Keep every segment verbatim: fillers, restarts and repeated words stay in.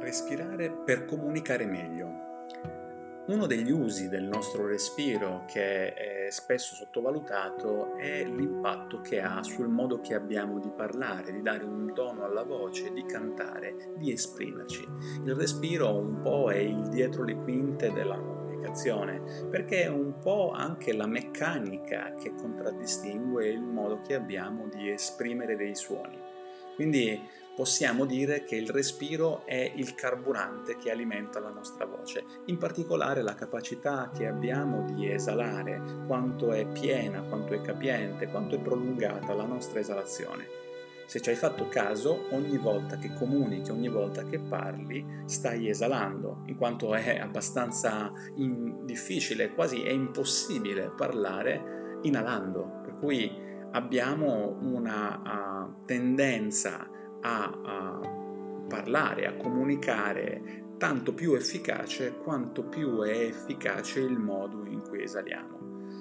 Respirare per comunicare meglio. Uno degli usi del nostro respiro che è spesso sottovalutato è l'impatto che ha sul modo che abbiamo di parlare, di dare un tono alla voce, di cantare, di esprimerci. Il respiro un po' è il dietro le quinte della comunicazione, perché è un po' anche la meccanica che contraddistingue il modo che abbiamo di esprimere dei suoni. Quindi possiamo dire che il respiro è il carburante che alimenta la nostra voce, in particolare la capacità che abbiamo di esalare, quanto è piena, quanto è capiente, quanto è prolungata la nostra esalazione. Se ci hai fatto caso, ogni volta che comunichi, ogni volta che parli, stai esalando, in quanto è abbastanza in- difficile, quasi è impossibile parlare inalando, per cui abbiamo una uh, tendenza a, a parlare, a comunicare tanto più efficace quanto più è efficace il modo in cui esaliamo.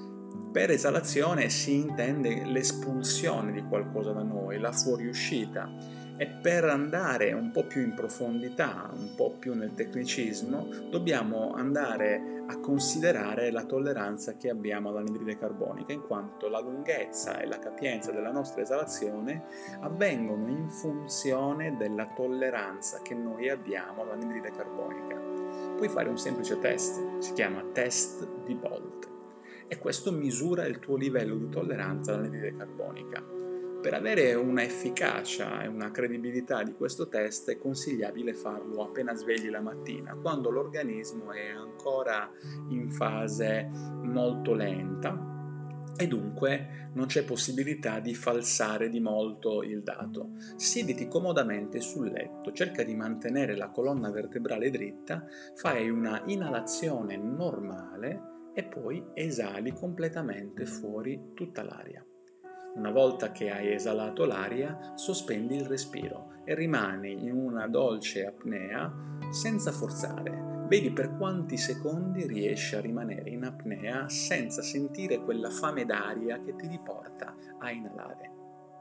Per esalazione si intende l'espulsione di qualcosa da noi, la fuoriuscita, e per andare un po' più in profondità, un po' più nel tecnicismo, dobbiamo andare a considerare la tolleranza che abbiamo all'anidride carbonica, in quanto la lunghezza e la capienza della nostra esalazione avvengono in funzione della tolleranza che noi abbiamo all'anidride carbonica. Puoi fare un semplice test, si chiama test di Bolt, e questo misura il tuo livello di tolleranza all'anidride carbonica. Per avere una efficacia e una credibilità di questo test è consigliabile farlo appena svegli la mattina, quando l'organismo è ancora in fase molto lenta e dunque non c'è possibilità di falsare di molto il dato. Siediti comodamente sul letto, cerca di mantenere la colonna vertebrale dritta, fai una inalazione normale e poi esali completamente fuori tutta l'aria. Una volta che hai esalato l'aria, sospendi il respiro e rimani in una dolce apnea senza forzare. Vedi per quanti secondi riesci a rimanere in apnea senza sentire quella fame d'aria che ti riporta a inalare.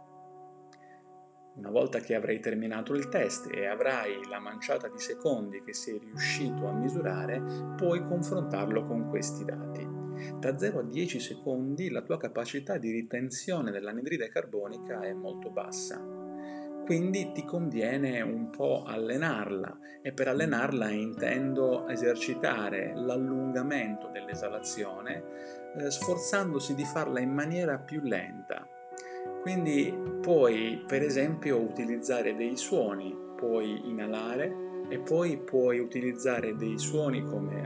Una volta che avrai terminato il test e avrai la manciata di secondi che sei riuscito a misurare, puoi confrontarlo con questi dati. Da zero a dieci secondi la tua capacità di ritenzione dell'anidride carbonica è molto bassa. Quindi ti conviene un po' allenarla, e per allenarla intendo esercitare l'allungamento dell'esalazione, eh, sforzandosi di farla in maniera più lenta. Quindi puoi, per esempio, utilizzare dei suoni, puoi inalare e poi puoi utilizzare dei suoni come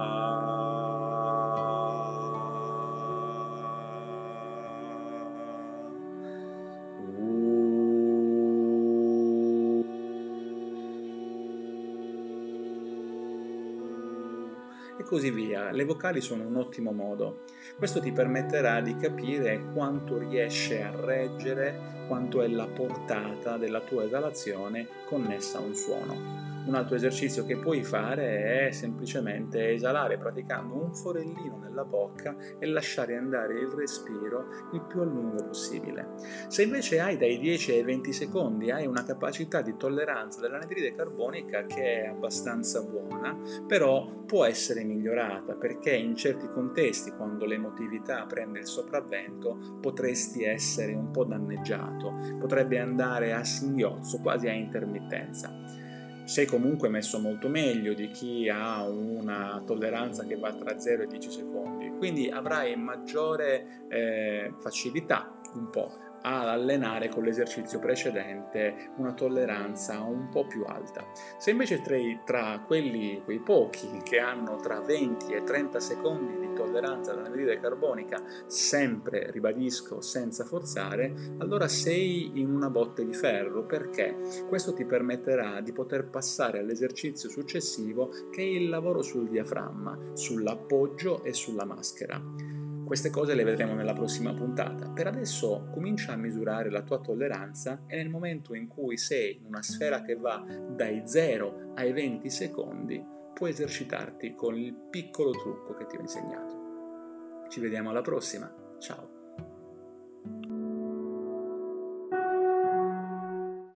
e così via. Le vocali sono un ottimo modo. Questo ti permetterà di capire quanto riesce a reggere, quanto è la portata della tua esalazione connessa a un suono. Un altro esercizio che puoi fare è semplicemente esalare praticando un forellino nella bocca e lasciare andare il respiro il più a lungo possibile. Se invece hai dai dieci ai venti secondi, hai una capacità di tolleranza dell'anidride carbonica che è abbastanza buona, però può essere migliorata, perché in certi contesti, quando l'emotività prende il sopravvento, potresti essere un po' danneggiato, potrebbe andare a singhiozzo, quasi a intermittenza. Sei comunque messo molto meglio di chi ha una tolleranza che va tra zero e dieci secondi, quindi avrai maggiore eh, facilità un po' ad allenare con l'esercizio precedente una tolleranza un po' più alta. Se invece tra, tra quelli, quei pochi che hanno tra venti e trenta secondi di tolleranza all'anidride carbonica, sempre, ribadisco, senza forzare, allora sei in una botte di ferro, perché questo ti permetterà di poter passare all'esercizio successivo, che è il lavoro sul diaframma, sull'appoggio e sulla maschera. Queste cose le vedremo nella prossima puntata. Per adesso comincia a misurare la tua tolleranza e nel momento in cui sei in una sfera che va dai zero ai venti secondi, puoi esercitarti con il piccolo trucco che ti ho insegnato. Ci vediamo alla prossima. Ciao!